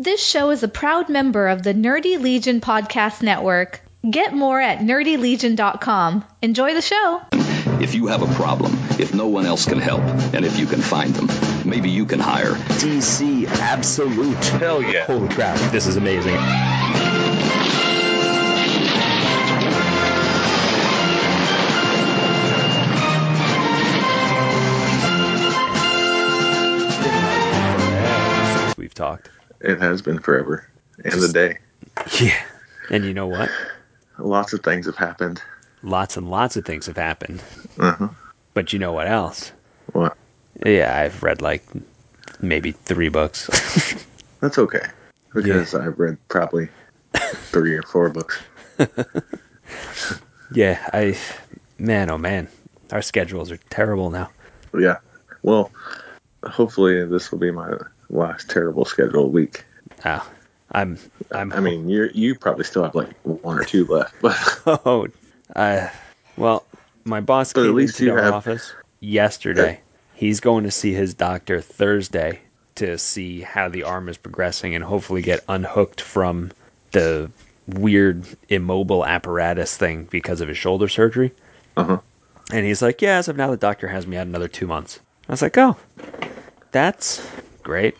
This show is a proud member of the Nerdy Legion Podcast Network. Get more at nerdylegion.com. Enjoy the show. If you have a problem, if no one else can help, and if you can find them, maybe you can hire DC Absolute. Hell yeah. Holy crap, this is amazing. Since we've talked. It has been forever. And the day. Yeah. And you know what? Lots of things have happened. Lots and lots of things have happened. Uh-huh. But you know what else? What? Yeah, I've read like maybe 3 books. That's okay. Because I've read probably 3 or 4 books. Yeah, man, oh man. Our schedules are terrible now. Yeah. Well, hopefully this will be my last terrible scheduled week. Oh, I mean, you probably still have like 1 or 2 left, but well, my boss came into our office yesterday. He's going to see his doctor Thursday to see how the arm is progressing and hopefully get unhooked from the weird immobile apparatus thing because of his shoulder surgery. Uh-huh. And he's like, yeah, as of now, the doctor has me out another 2 months. I was like, oh, that's great.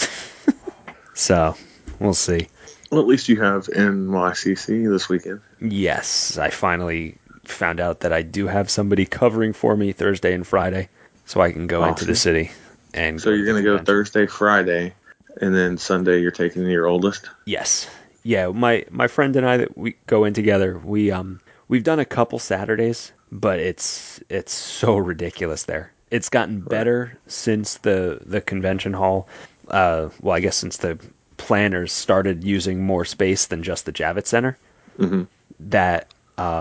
So, we'll see. Well, at least you have NYCC this weekend. Yes, I finally found out that I do have somebody covering for me Thursday and Friday, so I can go into the city. And so you're going to go Thursday, Friday, and then Sunday you're taking your oldest? Yes. Yeah, my friend and I that we go in together, we've done a couple Saturdays, but it's so ridiculous there. It's gotten better since the convention hall. Well, I guess since the planners started using more space than just the Javits Center. Mm-hmm. That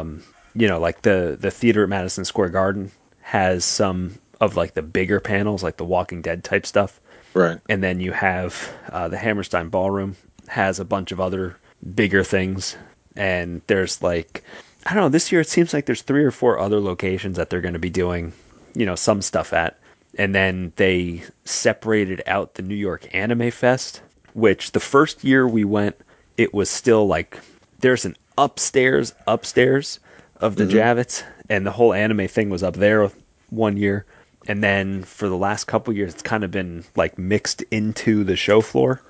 like the theater at Madison Square Garden has some of like the bigger panels, like the Walking Dead type stuff. Right. And then you have the Hammerstein Ballroom has a bunch of other bigger things. And there's like, I don't know, this year it seems like there's 3 or 4 other locations that they're going to be doing, some stuff at. And then they separated out the New York Anime Fest, which the first year we went, it was still like, there's an upstairs of the Javits, and the whole anime thing was up there one year. And then for the last couple years, it's kind of been like mixed into the show floor.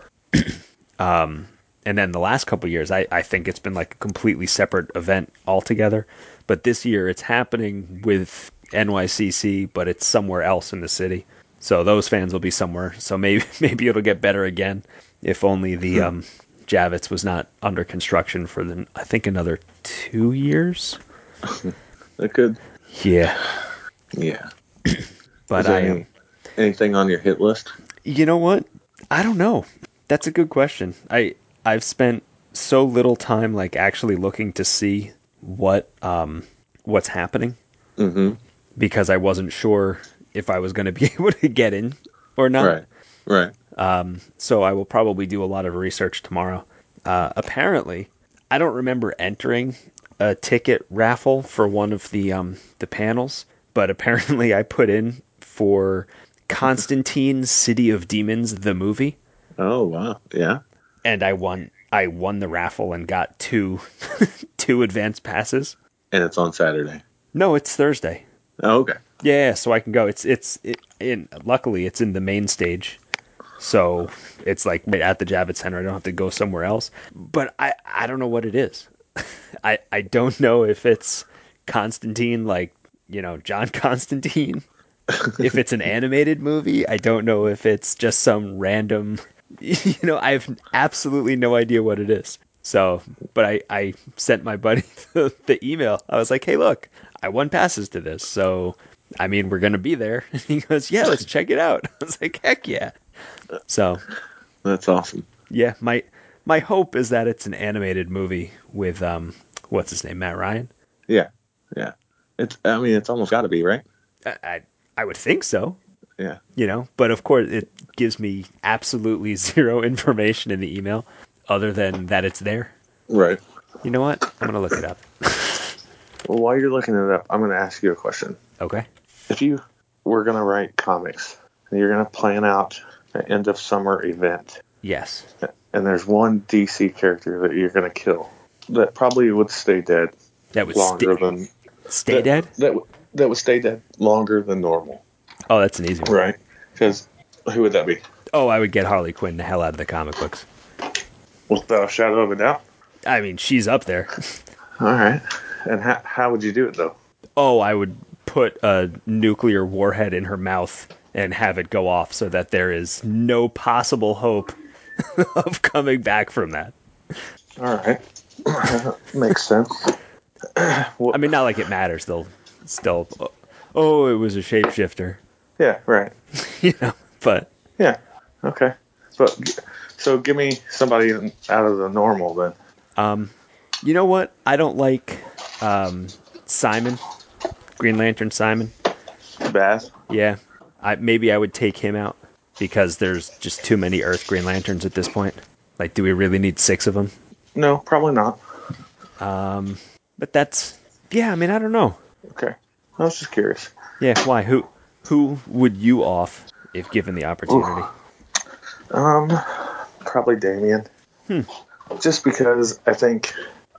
And then the last couple years, I think it's been like a completely separate event altogether. But this year it's happening with NYCC, but it's somewhere else in the city. So those fans will be somewhere. So maybe it'll get better again. If only the Javits was not under construction for I think another 2 years. That could. Yeah. Yeah. But anything on your hit list? You know what? I don't know. That's a good question. I've spent so little time like actually looking to see what's happening. Mm-hmm. Because I wasn't sure if I was going to be able to get in or not. Right. So I will probably do a lot of research tomorrow. Apparently, I don't remember entering a ticket raffle for one of the panels, but apparently I put in for Constantine City of Demons, the movie. Oh, wow. Yeah. And I won the raffle and got 2 advance passes. And it's on Saturday. No, it's Thursday. Oh, okay. Yeah, so I can go. Luckily it's in the main stage. So it's like at the Javits Center. I don't have to go somewhere else. But I don't know what it is. I don't know if it's Constantine, like, John Constantine. If it's an animated movie. I don't know if it's just some random, I have absolutely no idea what it is. So, but I sent my buddy the email. I was like, hey, look, I won passes to this. So, I mean, we're going to be there. And he goes, yeah, let's check it out. I was like, heck yeah. So. That's awesome. Yeah, my hope is that it's an animated movie with, what's his name, Matt Ryan? Yeah. It's almost got to be, right? I would think so. Yeah. But of course it gives me absolutely zero information in the email other than that it's there. Right. You know what? I'm going to look it up. Well, while you're looking it up, I'm going to ask you a question. Okay. If you were going to write comics and you're going to plan out an end of summer event, Yes. and there's one DC character that you're going to kill that probably would stay dead That would longer than stay dead? That would stay dead longer than normal. Oh, that's an easy one. Right. Because who would that be? Oh, I would get Harley Quinn the hell out of the comic books. Without a shadow of a doubt. I mean, she's up there. All right. And how would you do it, though? Oh, I would put a nuclear warhead in her mouth and have it go off so that there is no possible hope of coming back from that. All right. Makes sense. I mean, not like it matters. They'll still, oh, it was a shapeshifter. Yeah, right. But. Yeah, okay. So give me somebody out of the normal then. You know what? I don't like Simon, Green Lantern Simon. Bass? Yeah, maybe I would take him out because there's just too many Earth Green Lanterns at this point. Like, do we really need 6 of them? No, probably not. But that's, yeah, I mean, I don't know. Okay. I was just curious. Yeah, why? Who would you off if given the opportunity? Probably Damien. Just because I think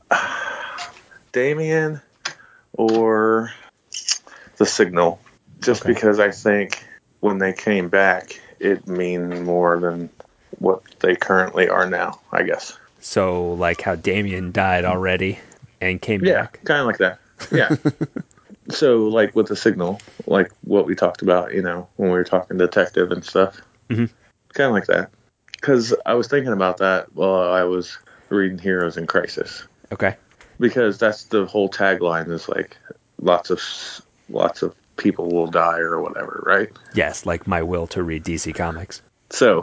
Damien or the Signal. Just because I think when they came back, it mean more than what they currently are now, I guess. So, like how Damien died already and came back? Yeah, kind of like that. Yeah. So, like with the Signal, like what we talked about, when we were talking detective and stuff. Mm-hmm. Kind of like that. Because I was thinking about that while I was reading Heroes in Crisis. Okay. Because that's the whole tagline is like lots of people will die or whatever, right? Yes, like my will to read DC Comics. So,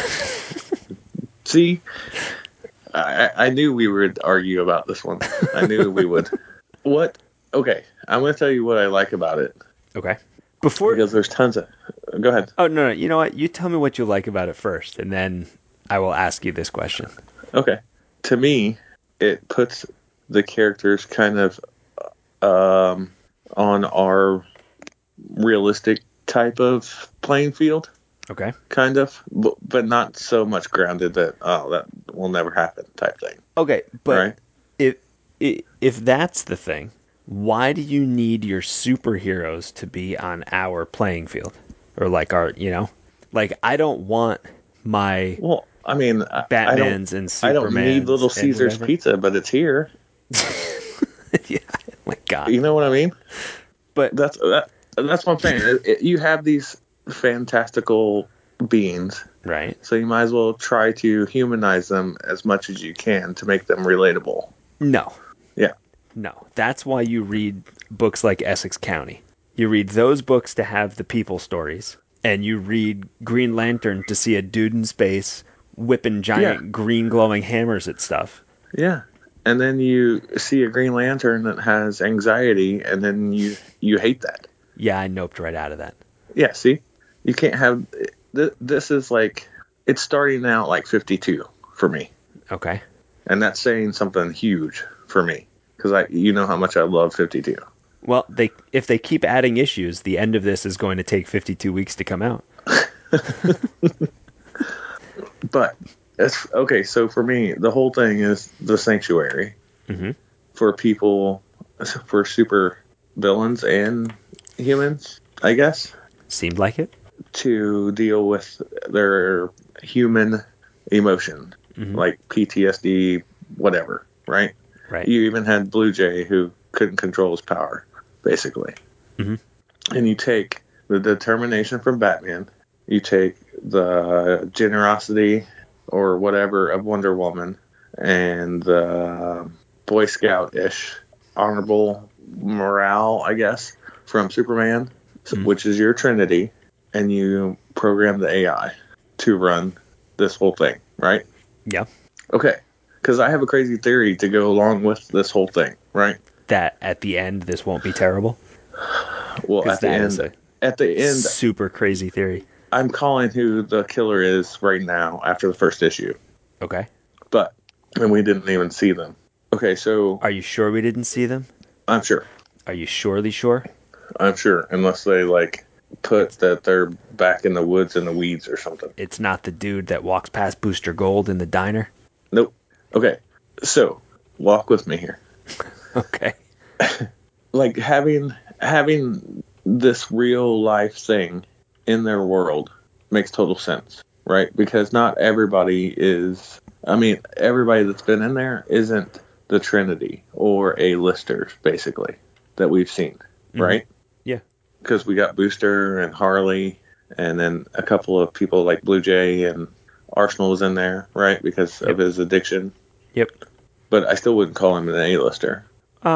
see, I knew we would argue about this one. I knew we would. What? Okay, I'm going to tell you what I like about it. Okay. Because there's tons of... Go ahead. Oh, no, you know what? You tell me what you like about it first, and then I will ask you this question. Okay. To me, it puts the characters kind of on our realistic type of playing field. Okay. Kind of. But not so much grounded that, that will never happen type thing. Okay, but right? if that's the thing, why do you need your superheroes to be on our playing field? Or like our, like I don't want my Batmans and Supermans. I don't need Little Caesar's pizza, but it's here. Yeah, my God. You know what I mean? But that's what I'm saying. You have these fantastical beings, right? So you might as well try to humanize them as much as you can to make them relatable. No. Yeah. No. That's why you read books like Essex County. You read those books to have the people stories, and you read Green Lantern to see a dude in space whipping giant green glowing hammers at stuff. Yeah. And then you see a Green Lantern that has anxiety, and then you hate that. Yeah, I noped right out of that. Yeah, see? You can't have... This is like... It's starting out like 52 for me. Okay. And that's saying something huge for me. Because you know how much I love 52. Well, if they keep adding issues, the end of this is going to take 52 weeks to come out. But, okay, so for me, the whole thing is the Sanctuary. Mm-hmm. For people, for super villains and humans, I guess. Seemed like it. To deal with their human emotion, like PTSD, whatever, right? Right. You even had Blue Jay who couldn't control his power, basically. Mm-hmm. And you take the determination from Batman, you take the generosity or whatever of Wonder Woman, and the Boy Scout-ish honorable morale, I guess, from Superman, which is your Trinity, and you program the AI to run this whole thing, right? Yeah. Okay. Because I have a crazy theory to go along with this whole thing, right? That at the end, this won't be terrible? Well, at the end, super crazy theory. I'm calling who the killer is right now after the first issue. Okay. And we didn't even see them. Okay, so... Are you sure we didn't see them? I'm sure. Are you surely sure? I'm sure, unless they, put that they're back in the woods in the weeds or something. It's not the dude that walks past Booster Gold in the diner. Nope. Okay, so walk with me here. Okay. Like having this real life thing in their world makes total sense, right? Because not everybody is. I mean, everybody that's been in there isn't the Trinity or A-listers, basically, that we've seen, right? Yeah. Because we got Booster and Harley, and then a couple of people like Blue Jay and Arsenal was in there, right? Because of his addiction. Yep. But I still wouldn't call him an A-lister.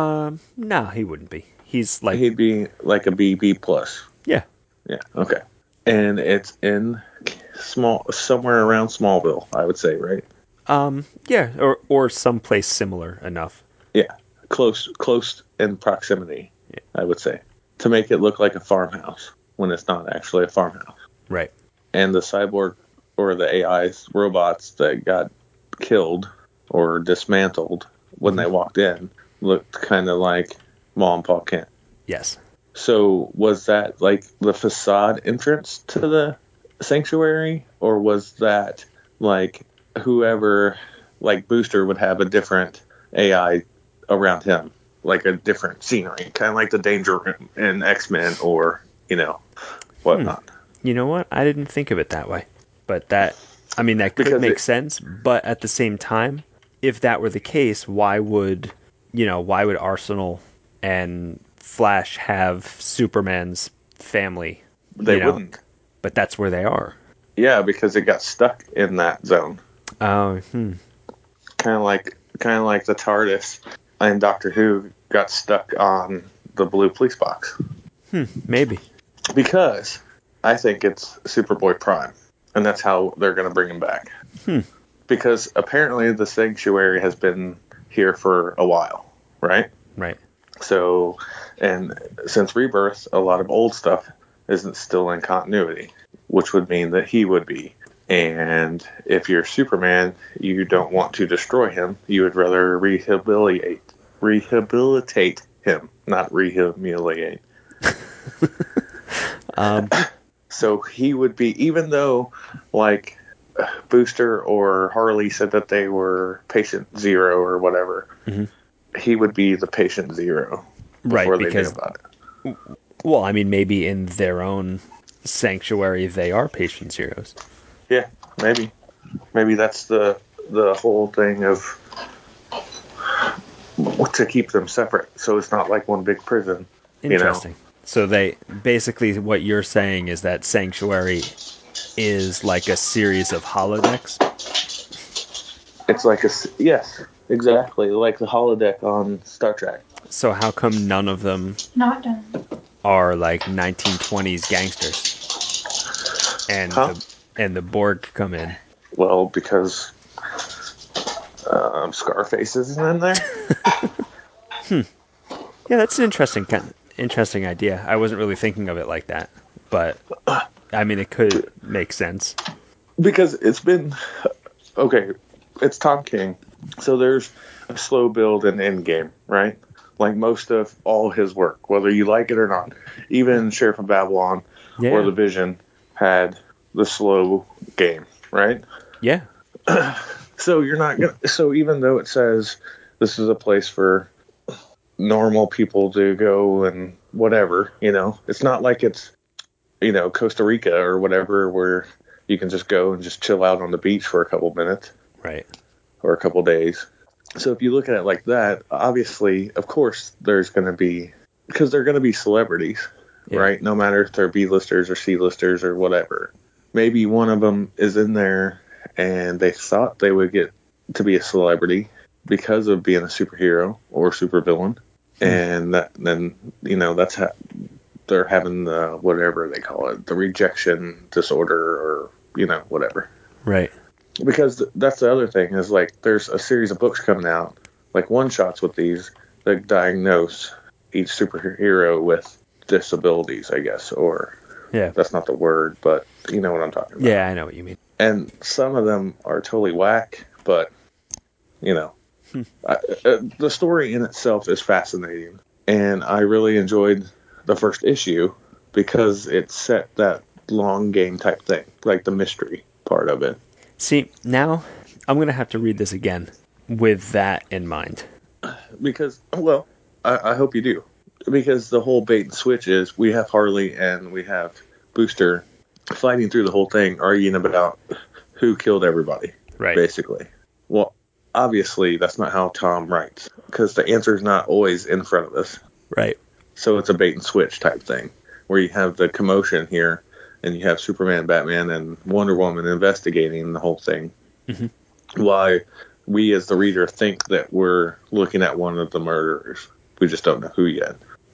No, he wouldn't be. He's like... He'd be like a B plus. Yeah. Yeah, okay. And it's in somewhere around Smallville, I would say, right? Yeah, or someplace similar enough. Yeah, close in proximity, I would say, to make it look like a farmhouse when it's not actually a farmhouse. Right. And the cyborg or the AI's robots that got killed or dismantled when they walked in looked kind of like Ma and Pa Kent. Yes. So was that like the facade entrance to the sanctuary, or was that like whoever, like Booster would have a different AI around him, like a different scenery, kind of like the Danger Room in X-Men or, whatnot. You know what? I didn't think of it that way. But that could Because make sense. But at the same time, if that were the case, why would Arsenal and Flash have Superman's family? They wouldn't. But that's where they are. Yeah, because it got stuck in that zone. Oh, Kind of like the TARDIS and Doctor Who got stuck on the blue police box. Maybe. Because I think it's Superboy Prime, and that's how they're going to bring him back. Because apparently the sanctuary has been here for a while, right? Right. So, and since Rebirth, a lot of old stuff isn't still in continuity, which would mean that he would be. And if you're Superman, you don't want to destroy him. You would rather rehabilitate him, not rehumiliate. So he would be, even though like Booster or Harley said that they were patient zero or whatever, he would be the patient zero before they knew about it. Well, I mean, maybe in their own sanctuary they are patient zeros. Yeah, maybe. Maybe that's the whole thing of to keep them separate, so it's not like one big prison. Interesting. So they basically, what you're saying is that Sanctuary is like a series of holodecks? It's like yes, exactly, like the holodeck on Star Trek. So how come none of them Not done. are like 1920s gangsters? And the Borg come in. Well, because Scarface isn't in there. Yeah, that's an interesting idea. I wasn't really thinking of it like that, but I mean, it could make sense. Because it's been okay. It's Tom King, so there's a slow build in Endgame, right? Like most of all his work, whether you like it or not. Even Sheriff of Babylon or The Vision had the slow game, right? Yeah. So you're not gonna. So even though it says this is a place for normal people to go and whatever, it's not like it's Costa Rica or whatever where you can just go and just chill out on the beach for a couple minutes, Right? Or a couple days. So if you look at it like that, obviously, of course, there's going to be, because they're going to be celebrities, right? No matter if they're B-listers or C-listers or whatever. Maybe one of them is in there and they thought they would get to be a celebrity because of being a superhero or supervillain. And then, that's how they're having the, whatever they call it, the rejection disorder or, whatever. Right. Because that's the other thing is like there's a series of books coming out, like one-shots with these that diagnose each superhero with disabilities, I guess, or that's not the word, but you know what I'm talking about. Yeah, I know what you mean. And some of them are totally whack, but the story in itself is fascinating, and I really enjoyed the first issue because it set that long game type thing, like the mystery part of it. See, now I'm going to have to read this again with that in mind. Because, well, I hope you do. Because the whole bait and switch is we have Harley and we have Booster fighting through the whole thing, arguing about who killed everybody, Right. basically. Well, obviously, that's not how Tom writes, because the answer is not always in front of us. Right. So it's a bait and switch type thing, where you have the commotion here, and you have Superman, Batman, and Wonder Woman investigating the whole thing. Mm-hmm. Why we, as the reader, think that we're looking at one of the murderers. We just don't know who yet.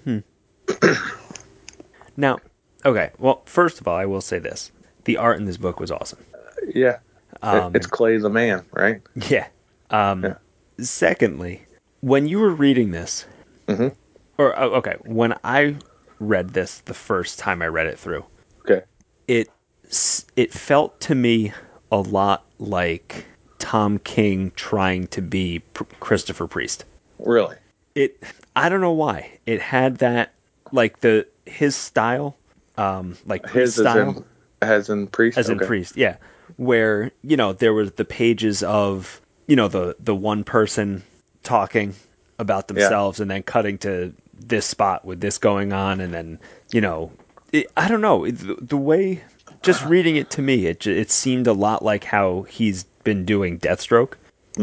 Now, okay, well, first of all, I will say this. The art in this book was awesome. Yeah. It's Clay the Man, right? Yeah. Yeah. Secondly, when you were reading this, Mm-hmm. okay, when I read this the first time I read it through, Okay. it felt to me a lot like Tom King trying to be Christopher Priest. Really? I don't know why. It had that, like his style, like Priest style. As in Priest? As in Okay. Priest, yeah. Where, there was the pages of, the one person talking about themselves and then cutting to this spot with this going on. And then, I don't know. The way, just reading it to me, it seemed a lot like how he's been doing Deathstroke.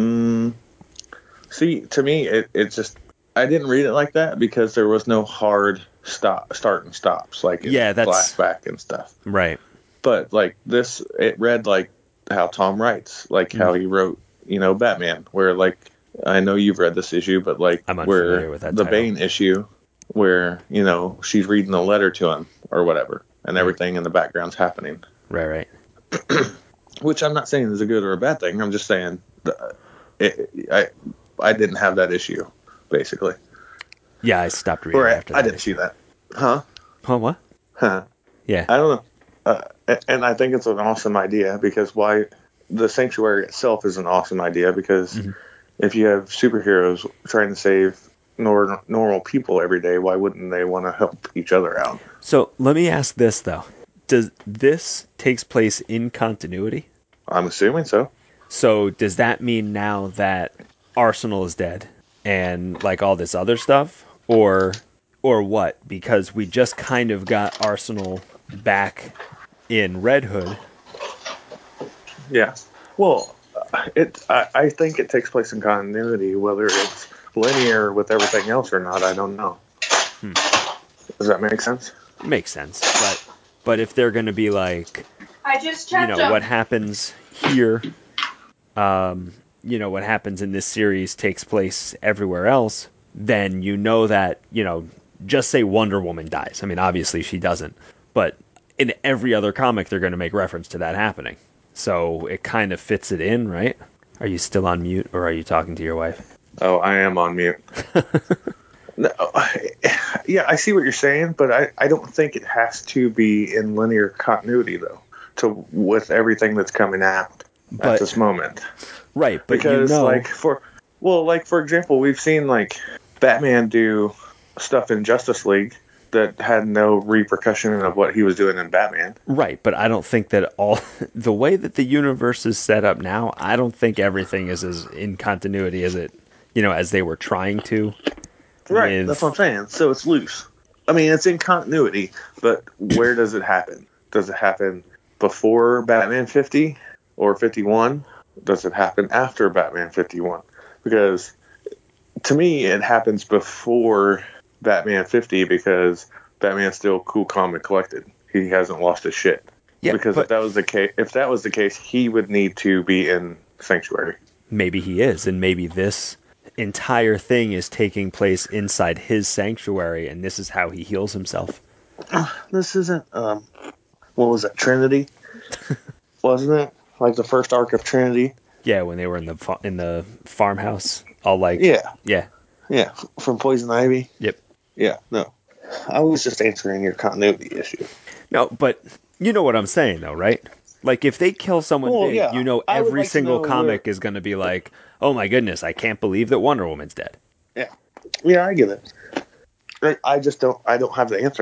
See, to me, it just, I didn't read it like that because there was no hard start and stops, like in flashback and stuff. Right. But like this, it read like how Tom writes, like how he wrote, Batman, where like, I know you've read this issue, but like I'm unfamiliar with that the title. Bane issue, where, she's reading a letter to him or whatever, and everything in the background's happening. Right. Which I'm not saying is a good or a bad thing. I'm just saying I didn't have that issue, basically. Yeah, I stopped reading after that. I didn't see that. Huh? Oh, what? Huh. Yeah. I don't know. And I think it's an awesome idea because the Sanctuary itself is an awesome idea because if you have superheroes trying to save normal people every day, why wouldn't they want to help each other out? So let me ask this, though. Does this takes place in continuity? I'm assuming so. So does that mean now that Arsenal is dead and like all this other stuff? Or what? Because we just kind of got Arsenal back in Red Hood. Yeah. Well, I think it takes place in continuity, whether it's linear with everything else or not. I don't know. Does that make sense? Makes sense, but if they're going to be like, I just checked them. What happens here, what happens in this series takes place everywhere else, then that, just say Wonder Woman dies. I mean, obviously she doesn't, but in every other comic they're going to make reference to that happening. So it kind of fits it in, right? Are you still on mute, or are you talking to your wife? Oh, I am on mute. No, yeah, I see what you're saying, but I don't think it has to be in linear continuity, though, with everything that's coming out at this moment. Right, but because, for example, we've seen, like, Batman do stuff in Justice League that had no repercussion of what he was doing in Batman. Right, but I don't think that the way that the universe is set up now, I don't think everything is as in continuity as it, as they were trying to. Right, that's what I'm saying. So it's loose. I mean, it's in continuity, but where does it happen? Does it happen before Batman 50 or 51? Does it happen after Batman 51? Because to me, it happens before Batman 50 because Batman's still cool, calm, and collected. He hasn't lost his shit. Yeah, because if that was the case, he would need to be in Sanctuary. Maybe he is, and maybe this entire thing is taking place inside his sanctuary, and this is how he heals himself. This isn't what was it, Trinity? Wasn't it like the first arc of Trinity? Yeah, when they were in the farmhouse, all like yeah, from Poison Ivy. Yep. Yeah, no, I was just answering your continuity issue. No, but you know what I'm saying, though, right? Like, if they kill someone big, every single comic is going to be like, oh my goodness, I can't believe that Wonder Woman's dead. Yeah, I get it. I just don't have the answer.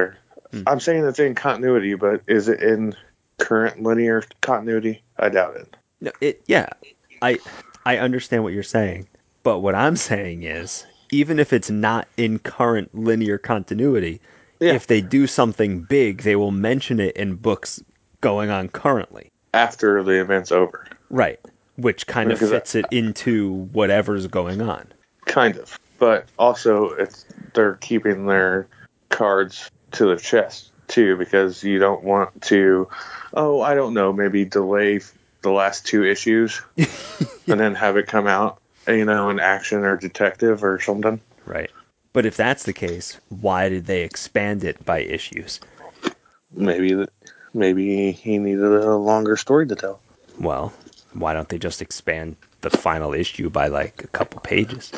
I'm saying it's in continuity, but is it in current linear continuity? I doubt it. No, I understand what you're saying, but what I'm saying is, even if it's not in current linear continuity, Yeah. if they do something big, they will mention it in books going on currently. After the event's over. Right. Which kind of Because fits it into whatever's going on. Kind of. But also, they're keeping their cards to the chest, too, because you don't want to, I don't know, maybe delay the last 2 issues and then have it come out, in Action or Detective or something. Right. But if that's the case, why did they expand it by issues? Maybe he needed a longer story to tell. Well, why don't they just expand the final issue by like a couple pages?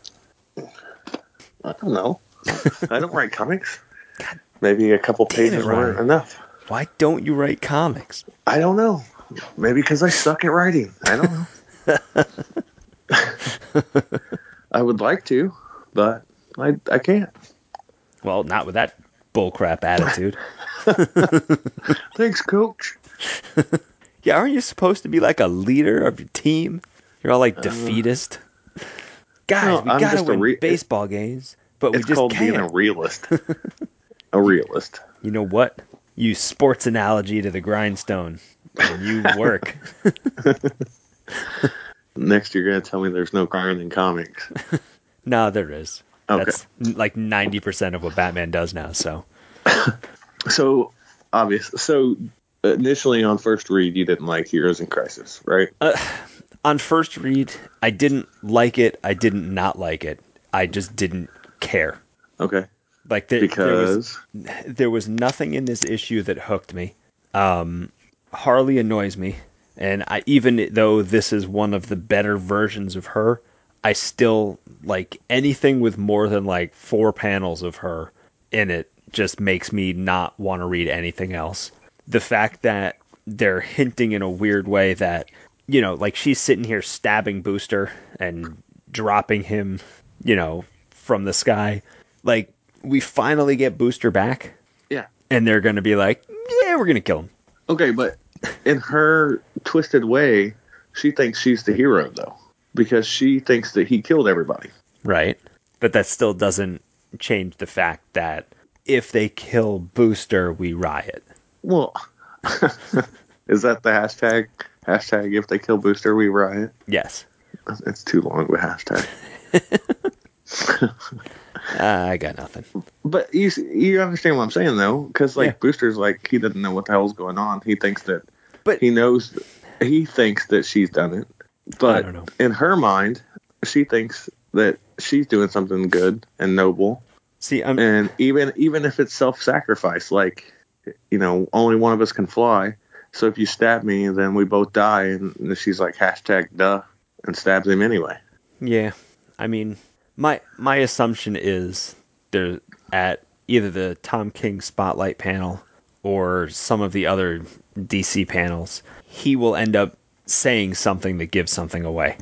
I don't know. I don't write comics. Maybe a couple pages weren't enough. Why don't you write comics? I don't know. Maybe because I suck at writing. I don't know. I would like to, but I can't. Well, not with that bullcrap attitude. Thanks, Coach. Yeah, aren't you supposed to be like a leader of your team? You're all like defeatist. Guys, we gotta win baseball games, but we just can't. It's called being a realist. A realist. You know what? You sports analogy to the grindstone, and you work. Next, you're going to tell me there's no crime in comics. No, there is. Okay. That's like 90% of what Batman does now, so. So, obvious. So, initially on first read, you didn't like Heroes in Crisis, right? On first read, I didn't like it. I didn't not like it. I just didn't care. Okay. Like there was nothing in this issue that hooked me. Harley annoys me, and even though this is one of the better versions of her, I still like anything with more than like 4 panels of her in it just makes me not want to read anything else. The fact that they're hinting in a weird way that, like she's sitting here stabbing Booster and dropping him, from the sky. Like, we finally get Booster back. Yeah. And they're going to be like, yeah, we're going to kill him. Okay, but in her twisted way, she thinks she's the hero, though. Because she thinks that he killed everybody. Right. But that still doesn't change the fact that if they kill Booster, we riot. Well, is that the hashtag? Hashtag if they kill Booster, we riot? Yes. It's too long of a hashtag. I got nothing. But you understand what I'm saying, though? Because, Booster's like, he doesn't know what the hell's going on. He thinks that... But he thinks that she's done it. But I don't know. In her mind, she thinks that she's doing something good and noble. See, and even if it's self-sacrifice, like, only one of us can fly. So if you stab me, then we both die. And she's like, hashtag duh, and stabs him anyway. Yeah. I mean, my assumption is they're at either the Tom King Spotlight panel or some of the other DC panels. He will end up saying something that gives something away.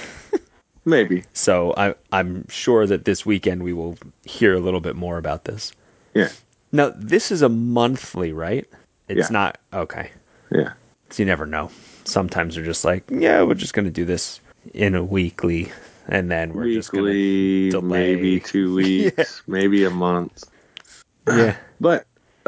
Maybe. So I'm sure that this weekend we will hear a little bit more about this. Yeah. Now, this is a monthly, right? It's not... Okay. Yeah. Because you never know. Sometimes they're just like, yeah, we're just going to do this in a weekly, and then we're just going to delay. Maybe 2 weeks, maybe a month. Yeah. But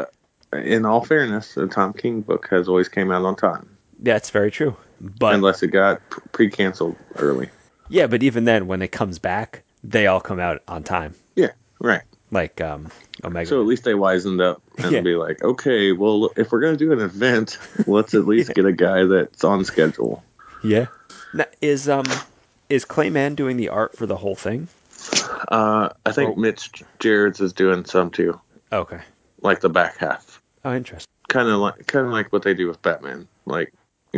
in all fairness, the Tom King book has always came out on time. That's very true. But unless it got pre-canceled early. Yeah, but even then, when it comes back, they all come out on time. Yeah, right. Like Omega. So at least they wisened up and be like, okay, well, if we're going to do an event, let's at least get a guy that's on schedule. Yeah. Now, is Clayman doing the art for the whole thing? I think Mitch Gerards is doing some too. Okay. Like the back half. Oh, interesting. Kind of like what they do with Batman. Like,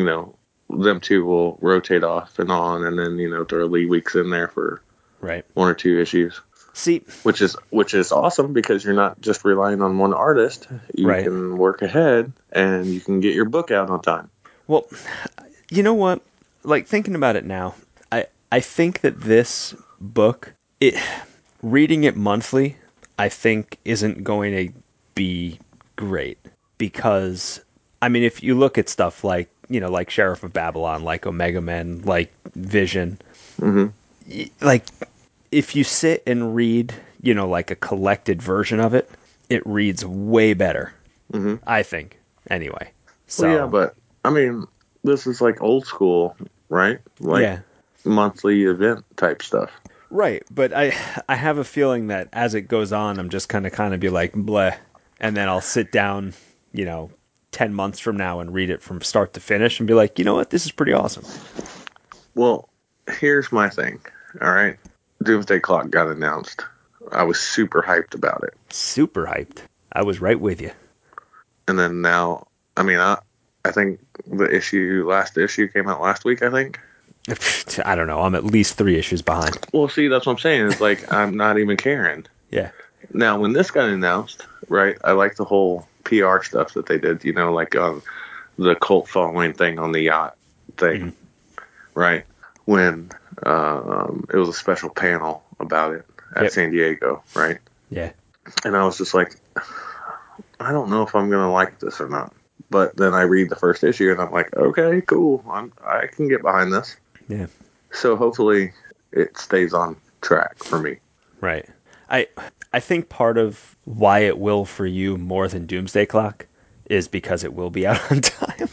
them two will rotate off and on, and then throw Lee Weeks in there for 1 or 2 issues. See, which is awesome because you're not just relying on one artist. You can work ahead and you can get your book out on time. Well, you know what? Like, thinking about it now, I think that this book, reading it monthly, I think isn't going to be great because, I mean, if you look at stuff like, like Sheriff of Babylon, like Omega Men, like Vision, like if you sit and read, like a collected version of it, it reads way better, I think, anyway. So, Well, yeah, but, I mean, this is like old school, right? Like yeah. monthly event type stuff. Right, but I have a feeling that as it goes on, I'm just going to kind of be like, bleh, and then I'll sit down, 10 months from now and read it from start to finish and be like, you know what, this is pretty awesome. Well, here's my thing, all right? Doomsday Clock got announced. I was super hyped about it. Super hyped. I was right with you. And then now, I mean, I think the last issue came out last week, I think. I don't know. I'm at least 3 issues behind. Well, see, that's what I'm saying. It's like, I'm not even caring. Yeah. Now, when this got announced, right, I like the whole PR stuff that they did, like the cult following thing on the yacht thing, right? When it was a special panel about it at San Diego, right? Yeah. And I was just like, I don't know if I'm going to like this or not. But then I read the first issue and I'm like, okay, cool. I can get behind this. Yeah. So hopefully it stays on track for me. Right. I think part of why it will for you more than Doomsday Clock is because it will be out on time.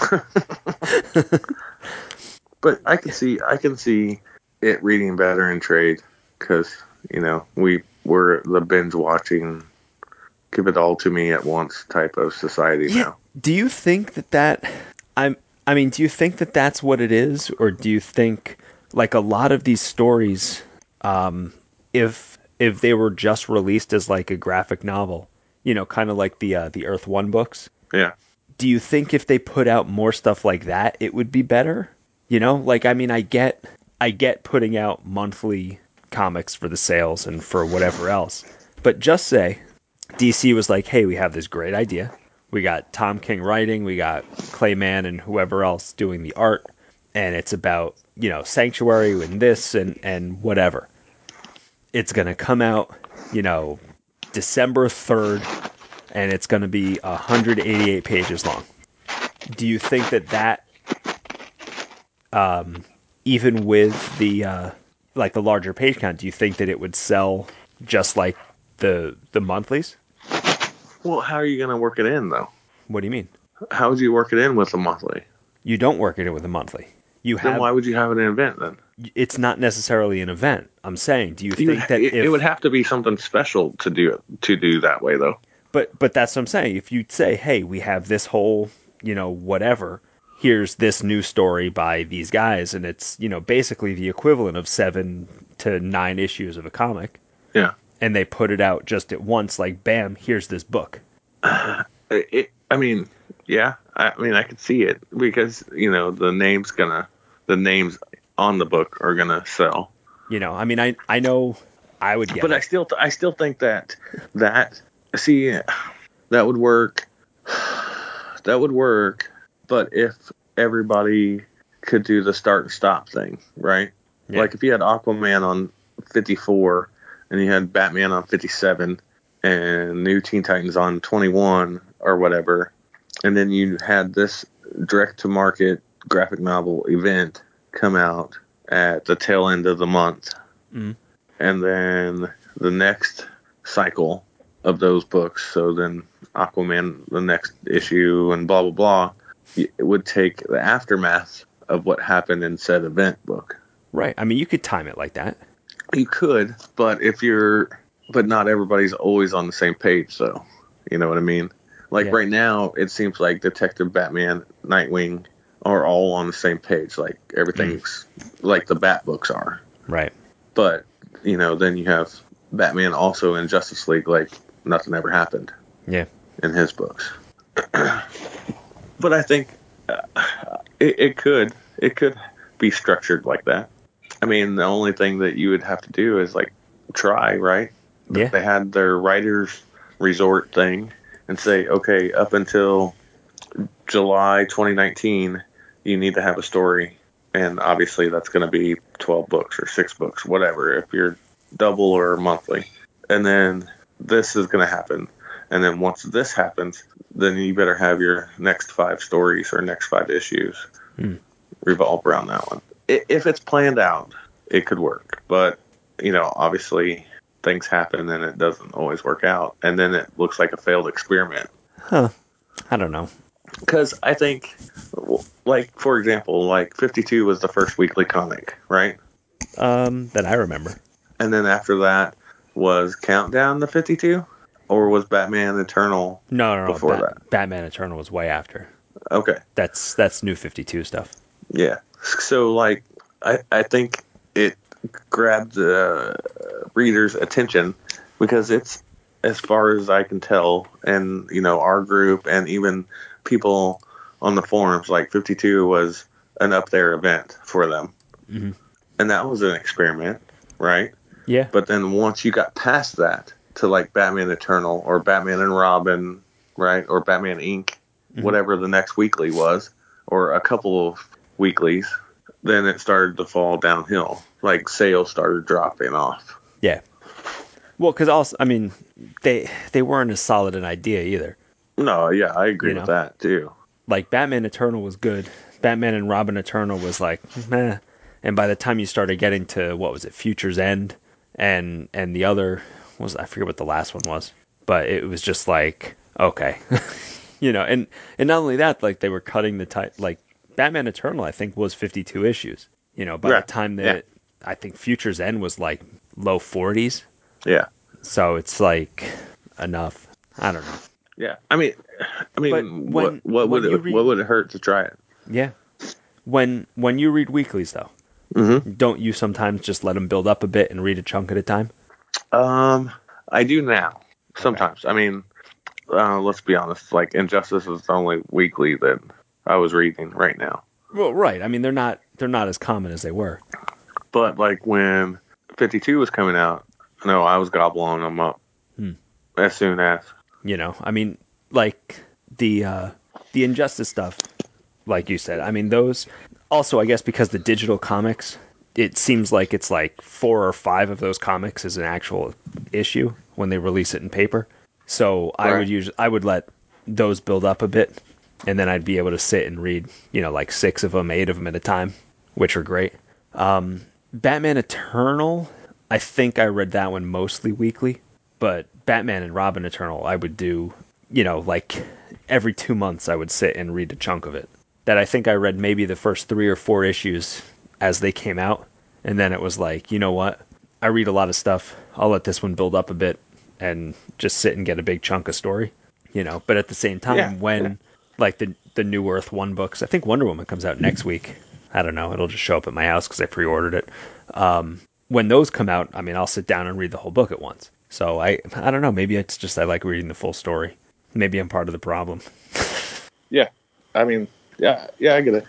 But I can see it reading better in trade because, we're the binge watching, give it all to me at once type of society now. Do you think do you think that that's what it is? Or do you think, like, a lot of these stories, if they were just released as like a graphic novel, kind of like the Earth One books? Yeah. Do you think if they put out more stuff like that, it would be better? Like, I mean, I get putting out monthly comics for the sales and for whatever else. But just say DC was like, hey, we have this great idea. We got Tom King writing, we got Clay Mann and whoever else doing the art, and it's about, Sanctuary and this and whatever. It's going to come out, December 3rd, and it's going to be 188 pages long. Do you think that even with the the larger page count, do you think that it would sell just like the monthlies? Well, how are you going to work it in, though? What do you mean? How would you work it in with a monthly? You don't work it in with a monthly. Then why would you have an event then? It's not necessarily an event. I'm saying, do you think that it would have to be something special to do that way, though? But that's what I'm saying. If you'd say, hey, we have this whole, whatever, here's this new story by these guys, and it's, basically the equivalent of 7 to 9 issues of a comic. Yeah. And they put it out just at once, like, bam, here's this book. I mean, yeah. I mean, I could see it because, the names on the book are gonna sell. I mean, I know I would get but it. I still think that see, that would work. That would work, but if everybody could do the start and stop thing, right? Yeah. Like if you had Aquaman on 54 and you had Batman on 57 and New Teen Titans on 21 or whatever, and then you had this direct-to-market graphic novel event come out at the tail end of the month, and then the next cycle of those books, so then Aquaman, the next issue, and blah, blah, blah, it would take the aftermath of what happened in said event book. Right. I mean, you could time it like that. You could, but but not everybody's always on the same page, though. You know what I mean? Like right now, it seems like Detective Batman, Nightwing are all on the same page. Like everything's like the Bat books are. Right. But, then you have Batman also in Justice League, like nothing ever happened. Yeah. In his books. But I think it could be structured like that. I mean, the only thing that you would have to do is like try, right? Yeah. They had their writers resort thing and say, okay, up until July 2019, you need to have a story. And obviously that's going to be 12 books or 6 books, whatever, if you're double or monthly. And then this is going to happen. And then once this happens, then you better have your next 5 stories or next 5 issues revolve around that one. If it's planned out, it could work. But, obviously things happen and it doesn't always work out. And then it looks like a failed experiment. Huh. I don't know. Because I think, for example, 52 was the first weekly comic, right? That I remember. And then after that was Countdown to 52? Or was Batman Eternal No. before that? Batman Eternal was way after. Okay. That's New 52 stuff. Yeah. So, I think it grabbed the reader's attention because it's, as far as I can tell, and, our group and even people on the forums, 52 was an up there event for them. Mm-hmm. And that was an experiment, right? Yeah. But then once you got past that to Batman Eternal or Batman and Robin, right? Or Batman Inc., whatever the next weekly was, or a couple of weeklies, then it started to fall downhill. Sales started dropping off. Yeah. Well, because also, I mean, they weren't as solid an idea either. No, yeah, I agree with that too. Batman Eternal was good. Batman and Robin Eternal was meh. And by the time you started getting to, what was it, Future's End, and the other I forget what the last one was, but it was just okay. And not only that, they were cutting the Batman Eternal, I think, was 52 issues. By the time that I think Future's End was low 40s. Yeah. So it's enough. I don't know. Yeah. I mean, But what would it hurt to try it? Yeah. When you read weeklies, though, don't you sometimes just let them build up a bit and read a chunk at a time? I do now. Sometimes. Okay. I mean, let's be honest. Injustice is the only weekly that I was reading right now. Well, right. I mean, they're not as common as they were. But when 52 was coming out, no, I was gobbling them up as soon as. I mean, the Injustice stuff, like you said. I mean, those also, I guess, because the digital comics, it seems like it's 4 or 5 of those comics is an actual issue when they release it in paper. So right. I would let those build up a bit, and then I'd be able to sit and read, 6 of them, 8 of them at a time, which are great. Batman Eternal, I think I read that one mostly weekly, but Batman and Robin Eternal, I would do, every 2 months I would sit and read a chunk of it. That I think I read maybe the first 3 or 4 issues as they came out, and then it was you know what? I read a lot of stuff. I'll let this one build up a bit and just sit and get a big chunk of story, But at the same time, when the New Earth 1 books, I think Wonder Woman comes out next week. I don't know. It'll just show up at my house because I pre-ordered it. When those come out, I mean, I'll sit down and read the whole book at once. So I don't know. Maybe it's just I like reading the full story. Maybe I'm part of the problem. Yeah. I mean, yeah, I get it.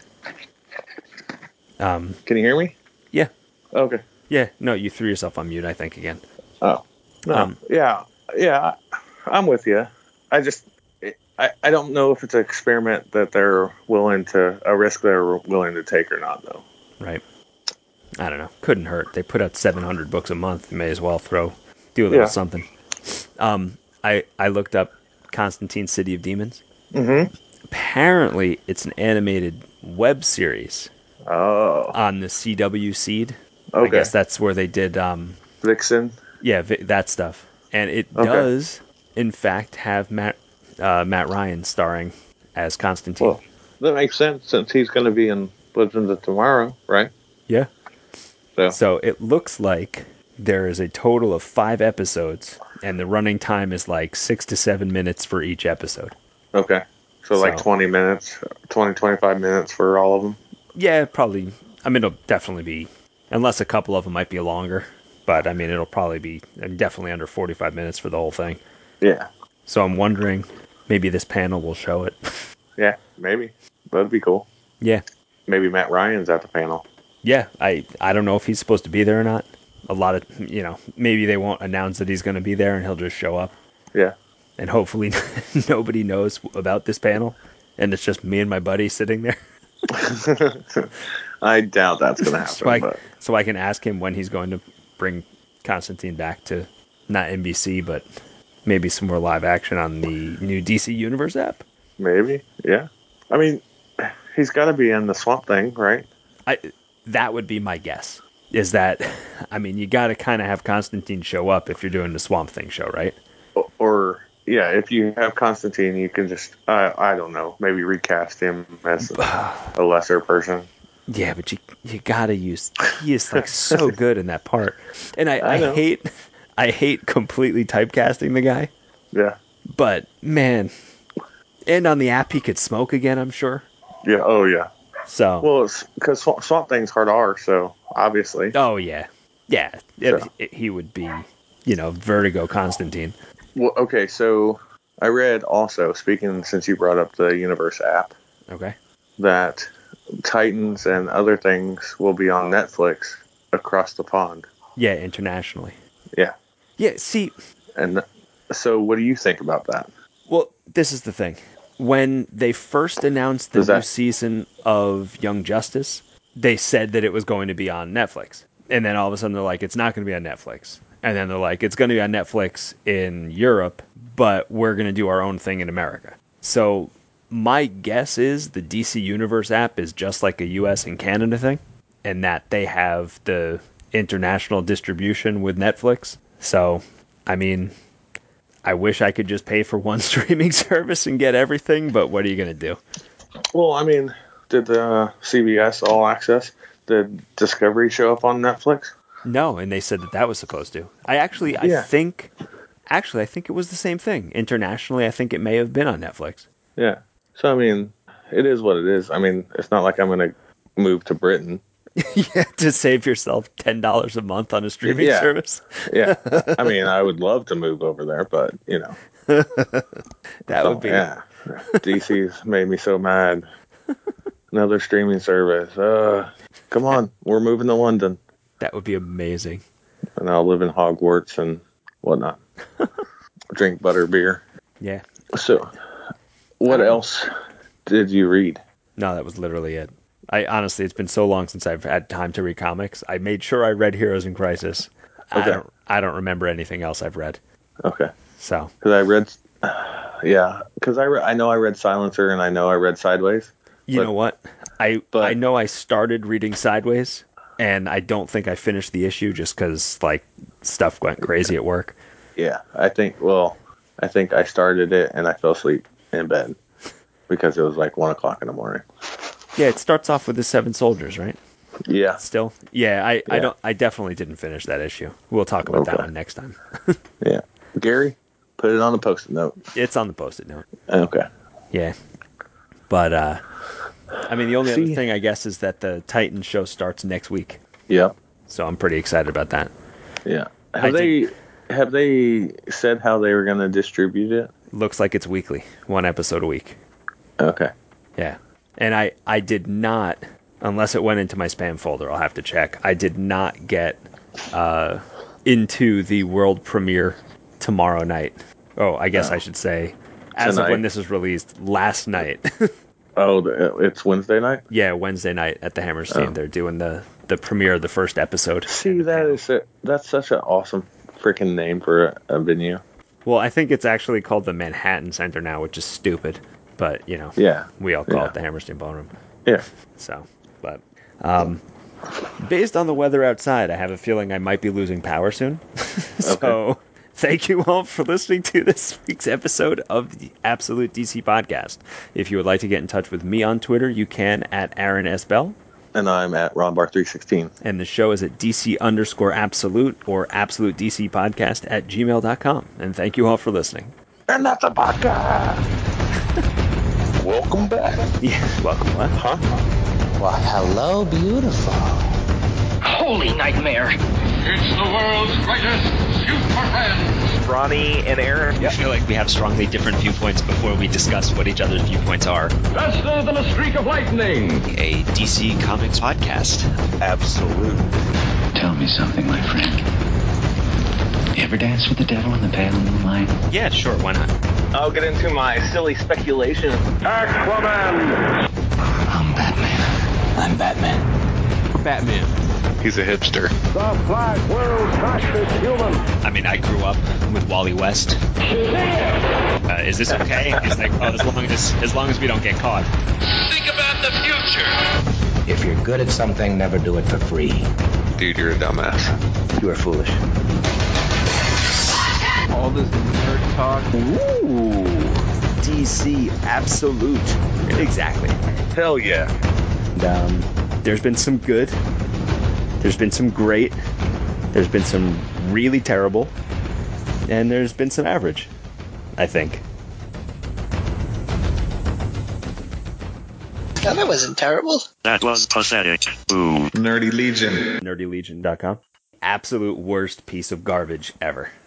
Can you hear me? Yeah. Okay. Yeah. No, you threw yourself on mute, I think, again. Oh. No. Yeah. I'm with you. I don't know if it's an experiment that they're willing to, a risk they're willing to take or not, though. Right. I don't know. Couldn't hurt. They put out 700 books a month. May as well do a little something. I looked up Constantine City of Demons. Mm-hmm. Apparently, it's an animated web series. Oh. On the CW Seed. Okay. I guess that's where they did... Vixen? Yeah, that stuff. And it does, in fact, have Matt Ryan starring as Constantine. Well, that makes sense since he's going to be in Legends of Tomorrow, right? Yeah. So it looks like there is a total of 5 episodes, and the running time is 6 to 7 minutes for each episode. Okay. So 20 minutes, 25 minutes for all of them? Yeah, probably. I mean, it'll definitely be, unless a couple of them might be longer, but I mean, it'll probably be definitely under 45 minutes for the whole thing. Yeah. So I'm wondering, maybe this panel will show it. Yeah, maybe. That'd be cool. Yeah. Maybe Matt Ryan's at the panel. Yeah, I don't know if he's supposed to be there or not. A lot of, maybe they won't announce that he's going to be there and he'll just show up. Yeah. And hopefully nobody knows about this panel, and it's just me and my buddy sitting there. I doubt that's going to happen. So I can ask him when he's going to bring Constantine back to, not NBC, but maybe some more live action on the new DC Universe app. Maybe, yeah. I mean, he's got to be in the Swamp Thing, right? That would be my guess. Is that, I mean, you got to kind of have Constantine show up if you're doing the Swamp Thing show, right? Or yeah, if you have Constantine, you can just, I don't know, maybe recast him as a lesser person. Yeah, but you gotta use. He is like so good in that part, and I know. hate completely typecasting the guy. Yeah. But man, and on the app he could smoke again, I'm sure. Yeah. Oh yeah. So Well, it's because Swamp Thing's hard R, so obviously. oh yeah, yeah. So. He would be, Vertigo Constantine. Well, okay. So I read also, speaking since you brought up the Universe app, Okay. that Titans and other things will be on Netflix across the pond. Yeah, internationally. Yeah. Yeah. See. And so, what do you think about that? Well, this is the thing. When they first announced the new season of Young Justice, they said that it was going to be on Netflix. And then all of a sudden they're like, it's not going to be on Netflix. And then they're like, it's going to be on Netflix in Europe, but we're going to do our own thing in America. So my guess is the DC Universe app is just like a US and Canada thing, and that they have the international distribution with Netflix. So, I mean, I wish I could just pay for one streaming service and get everything, but what are you going to do? Well, I mean, did the CBS All Access, did Discovery show up on Netflix? No, and they said that was supposed to. I think it was the same thing. Internationally, I think it may have been on Netflix. Yeah. So, I mean, it is what it is. I mean, it's not like I'm going to move to Britain. Yeah, to save yourself $10 a month on a streaming service. Yeah. I mean, I would love to move over there, but, that would be. Yeah. DC's made me so mad. Another streaming service. Come on. We're moving to London. That would be amazing. And I'll live in Hogwarts and whatnot. Drink butterbeer. Yeah. So, what else did you read? No, that was literally it. Honestly, it's been so long since I've had time to read comics. I made sure I read Heroes in Crisis. Okay. I don't remember anything else I've read. Okay. So. Because I read, because I know I read Silencer and I know I read Sideways. You know what? I know I started reading Sideways, and I don't think I finished the issue just because stuff went crazy at work. Yeah, I think I started it and I fell asleep in bed because it was 1 o'clock in the morning. Yeah, it starts off with the 7 soldiers, right? Yeah. Still? Yeah, I definitely didn't finish that issue. We'll talk about that one next time. Yeah. Gary, put it on the Post-it note. It's on the Post-it note. Okay. Yeah. But, I mean, the only other thing, I guess, is that the Titan show starts next week. Yep. So I'm pretty excited about that. Yeah. Have they said how they were going to distribute it? Looks like it's weekly. 1 episode a week. Okay. Yeah. And I did not, unless it went into my spam folder, I'll have to check. I did not get into the world premiere tomorrow night. Oh, I guess I should say, as of when this is released, last night. Oh, it's Wednesday night? Yeah, Wednesday night at the Hammerstein. They're doing the premiere of the first episode. See, that's such an awesome freaking name for a venue. Well, I think it's actually called the Manhattan Center now, which is stupid. But, we all call it the Hammerstein Ballroom. Yeah. So, but based on the weather outside, I have a feeling I might be losing power soon. So, thank you all for listening to this week's episode of the Absolute DC Podcast. If you would like to get in touch with me on Twitter, you can at Aaron S. Bell. And I'm at RonBar316. And the show is at DC_Absolute or Absolute DC Podcast at gmail.com. And thank you all for listening. And that's a podcast. Welcome back. Yeah, welcome what? Huh? Well, hello, beautiful. Holy nightmare. It's the world's greatest super friends. Ronnie and Aaron. I feel like we have strongly different viewpoints before we discuss what each other's viewpoints are. Faster than a streak of lightning. A DC Comics podcast. Absolutely. Tell me something, my friend. You ever dance with the devil in the pale moonlight? Yeah, sure, why not? I'll get into my silly speculation. Aquaman. I'm Batman. I'm Batman. Batman. He's a hipster. The Flash, world's fastest human. I mean, I grew up with Wally West. Is this okay? He's like, oh, as long as we don't get caught. Think about the future. If you're good at something, never do it for free. Dude, you're a dumbass. You are foolish. All this nerd talk. Ooh, DC Absolute. Exactly. Hell yeah. And, there's been some good. There's been some great. There's been some really terrible. And there's been some average, I think. No, that wasn't terrible. That was pathetic. Ooh. Nerdy Legion. NerdyLegion.com. Absolute worst piece of garbage ever.